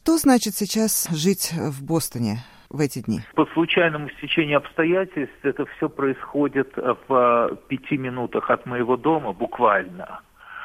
Что значит сейчас жить в Бостоне в эти дни? По случайному стечению обстоятельств это все происходит в 5 минутах от моего дома, буквально.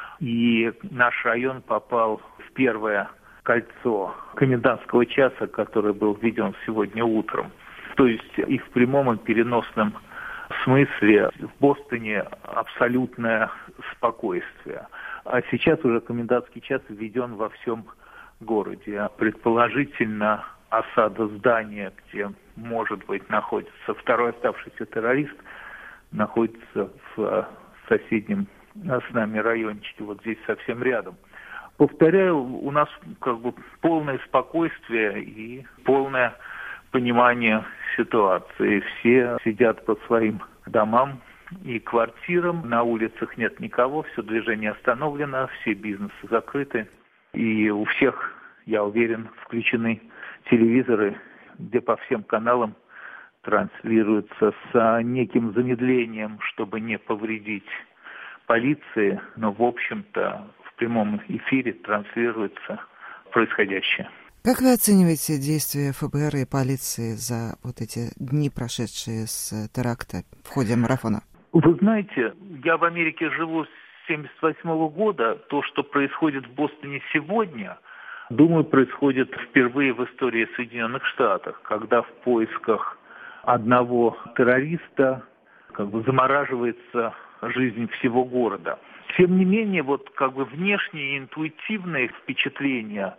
И наш район попал в первое кольцо комендантского часа, который был введен сегодня утром. То есть и в прямом, и в переносном смысле в Бостоне абсолютное спокойствие. А сейчас уже комендантский час введен во всем городе. Предположительно, осада здания, где, может быть, находится второй оставшийся террорист, находится в соседнем с нами райончике, вот здесь совсем рядом. Повторяю, у нас полное спокойствие и полное понимание ситуации. Все сидят по своим домам и квартирам, на улицах нет никого, все движение остановлено, все бизнесы закрыты. И у всех, я уверен, включены телевизоры, где по всем каналам транслируется с неким замедлением, чтобы не повредить полиции, но, в общем-то, в прямом эфире транслируется происходящее. Как вы оцениваете действия ФБР и полиции за вот эти дни, прошедшие с теракта в ходе марафона? Вы знаете, я в Америке живу с 1978 года. То, что происходит в Бостоне сегодня, думаю, происходит впервые в истории Соединенных Штатов, когда в поисках одного террориста замораживается жизнь всего города. Тем не менее, внешние интуитивные впечатления,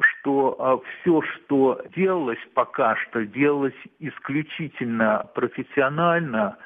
что все, что делалось пока что, делалось исключительно профессионально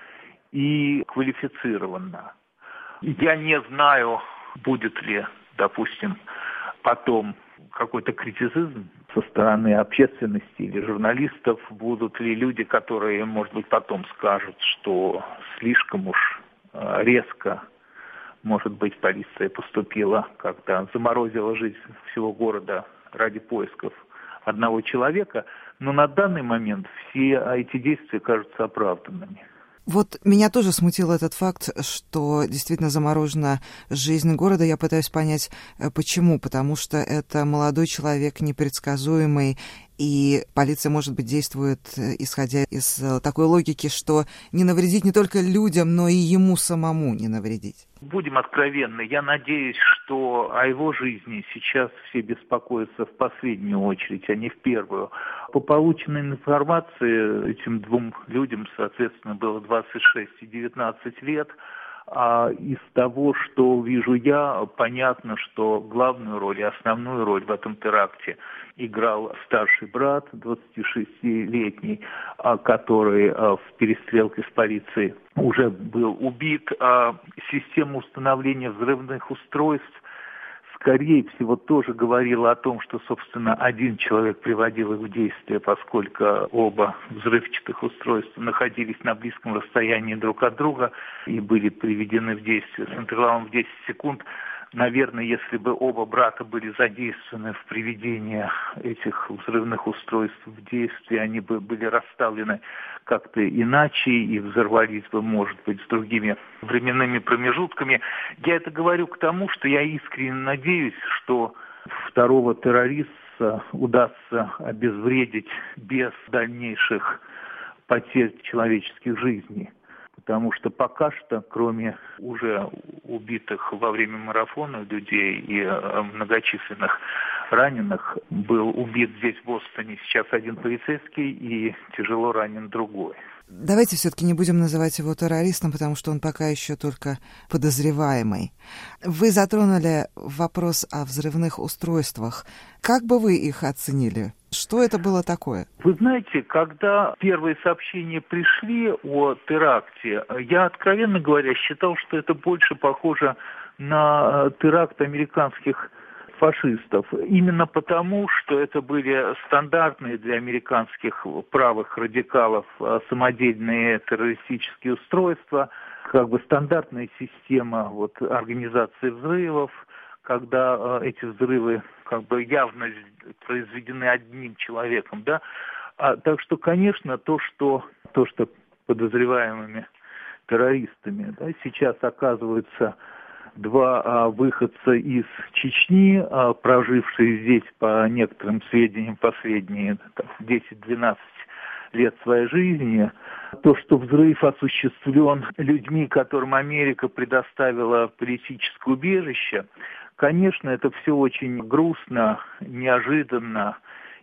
и квалифицированно. Я не знаю, будет ли, допустим, потом какой-то критицизм со стороны общественности или журналистов, будут ли люди, которые, может быть, потом скажут, что слишком уж резко, может быть, полиция поступила, когда заморозила жизнь всего города ради поисков одного человека. Но на данный момент все эти действия кажутся оправданными. Вот меня тоже смутил этот факт, что действительно заморожена жизнь города. Я пытаюсь понять, почему. Потому что это молодой человек, непредсказуемый, и полиция, может быть, действует, исходя из такой логики, что не навредить не только людям, но и ему самому не навредить. Будем откровенны, я надеюсь, что о его жизни сейчас все беспокоятся в последнюю очередь, а не в первую. По полученной информации, этим двум людям, соответственно, было 26 и 19 лет. А из того, что вижу я, понятно, что главную роль и основную роль в этом теракте играл старший брат, 26-летний, который в перестрелке с полицией уже был убит. Система установления взрывных устройств, скорее всего, тоже говорила о том, что, собственно, один человек приводил их в действие, поскольку оба взрывчатых устройства находились на близком расстоянии друг от друга и были приведены в действие с интервалом в 10 секунд. Наверное, если бы оба брата были задействованы в приведении этих взрывных устройств в действие, они бы были расставлены как-то иначе и взорвались бы, может быть, с другими временными промежутками. Я это говорю к тому, что я искренне надеюсь, что второго террориста удастся обезвредить без дальнейших потерь человеческих жизней. Потому что пока что, кроме уже убитых во время марафона людей и многочисленных раненых, был убит здесь, в Бостоне, сейчас один полицейский и тяжело ранен другой. Давайте все-таки не будем называть его террористом, потому что он пока еще только подозреваемый. Вы затронули вопрос о взрывных устройствах. Как бы вы их оценили? Что это было такое? Вы знаете, когда первые сообщения пришли о теракте, я, откровенно говоря, считал, что это больше похоже на теракт американских фашистов. Именно потому, что это были стандартные для американских правых радикалов самодельные террористические устройства, стандартная система организации взрывов, когда эти взрывы явно произведены одним человеком, да. Так что, конечно, то, что подозреваемыми террористами, да, сейчас оказываются два выходца из Чечни, прожившие здесь, по некоторым сведениям, последние 10-12 лет своей жизни. То, что взрыв осуществлен людьми, которым Америка предоставила политическое убежище, конечно, это все очень грустно, неожиданно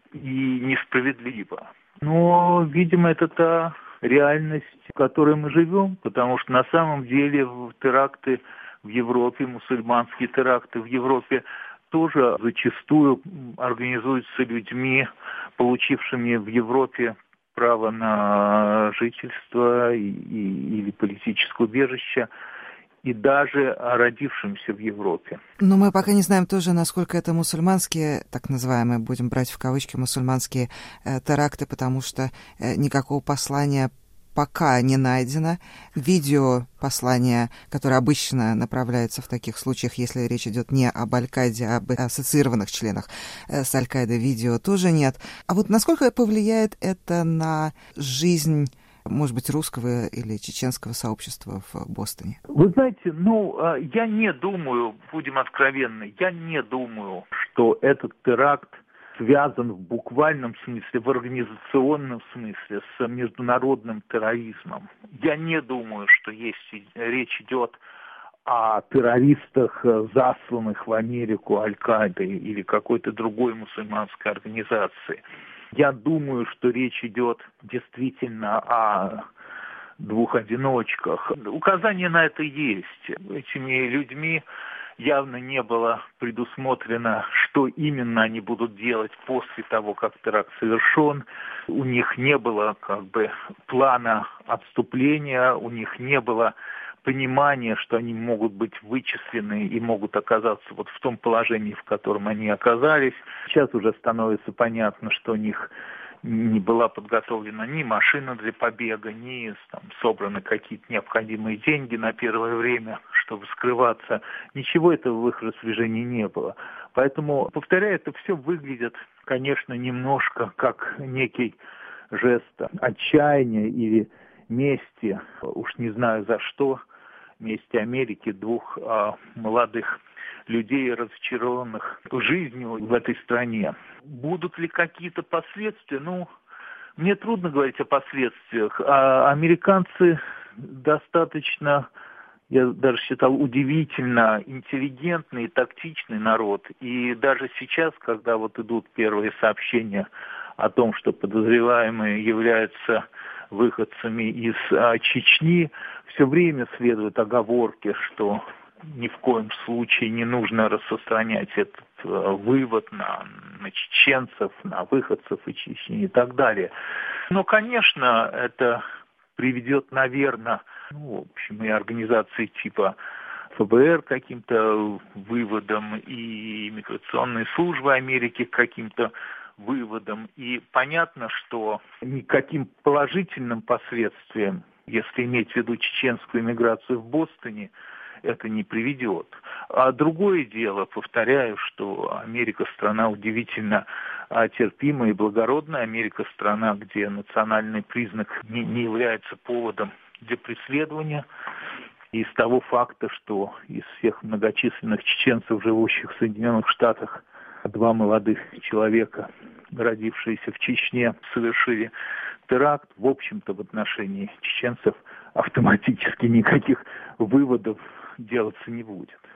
и несправедливо. Но, видимо, это та реальность, в которой мы живем, потому что на самом деле теракты в Европе, мусульманские теракты в Европе тоже зачастую организуются людьми, получившими в Европе право на жительство или политическое убежище, и даже родившимся в Европе. Но мы пока не знаем тоже, насколько это мусульманские, так называемые, будем брать в кавычки, мусульманские теракты, потому что никакого послания пока не найдено. Видео послания, которое обычно направляется в таких случаях, если речь идет не об Аль-Каиде, а об ассоциированных членах с Аль-Каидой, видео тоже нет. А вот насколько повлияет это на жизнь, может быть, русского или чеченского сообщества в Бостоне? Вы знаете, я не думаю, будем откровенны, я не думаю, что этот теракт связан в буквальном смысле, в организационном смысле с международным терроризмом. Я не думаю, что речь идет о террористах, засланных в Америку Аль-Каидой или какой-то другой мусульманской организации. Я думаю, что речь идет действительно о двух одиночках. Указания на это есть. Этими людьми явно не было предусмотрено, что именно они будут делать после того, как теракт совершен. У них не было плана отступления, у них не было понимания, что они могут быть вычислены и могут оказаться вот в том положении, в котором они оказались. Сейчас уже становится понятно, что у них не была подготовлена ни машина для побега, ни собраны какие-то необходимые деньги на первое время, чтобы скрываться. Ничего этого в их распоряжении не было. Поэтому, повторяю, это все выглядит, конечно, немножко как некий жест отчаяния или мести, уж не знаю за что, мести Америки, двух молодых людей, разочарованных жизнью в этой стране. Будут ли какие-то последствия? Мне трудно говорить о последствиях. Американцы достаточно, я даже считал, удивительно интеллигентный и тактичный народ. И даже сейчас, когда идут первые сообщения о том, что подозреваемые являются выходцами из Чечни, все время следуют оговорки, что ни в коем случае не нужно распространять этот вывод на чеченцев, на выходцев из Чечни и так далее. Но, конечно, это приведет, наверное, и организации типа ФБР к каким-то выводам, и миграционные службы Америки к каким-то выводам. И понятно, что никаким положительным последствиям, если иметь в виду чеченскую миграцию в Бостоне, это не приведет. А другое дело, повторяю, что Америка страна удивительно терпимая и благородная. Америка страна, где национальный признак не является поводом для преследования. И из того факта, что из всех многочисленных чеченцев, живущих в Соединенных Штатах, два молодых человека, родившиеся в Чечне, совершили теракт, в общем-то, в отношении чеченцев автоматически никаких выводов делаться не будет.